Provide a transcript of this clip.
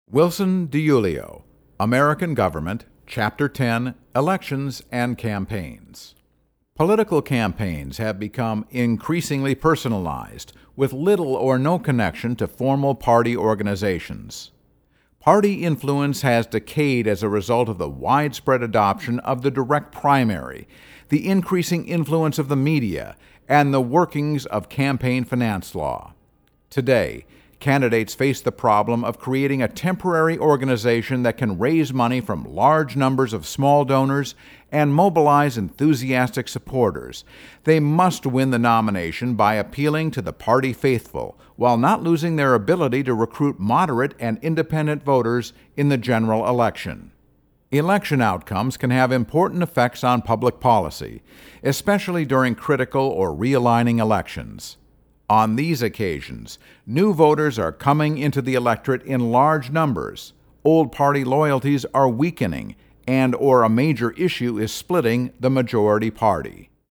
Wilson DiIulio, American Government, Chapter 10, Elections and Campaigns. Political campaigns have become increasingly personalized, with little or no connection to formal party organizations. Party influence has decayed as a result of the widespread adoption of the direct primary, the increasing influence of the media, and the workings of campaign finance law. Today, candidates face the problem of creating a temporary organization that can raise money from large numbers of small donors and mobilize enthusiastic supporters. They must win the nomination by appealing to the party faithful, while not losing their ability to recruit moderate and independent voters in the general election. Election outcomes can have important effects on public policy, especially during critical or realigning elections. On these occasions, new voters are coming into the electorate in large numbers, old party loyalties are weakening, and/or a major issue is splitting the majority party.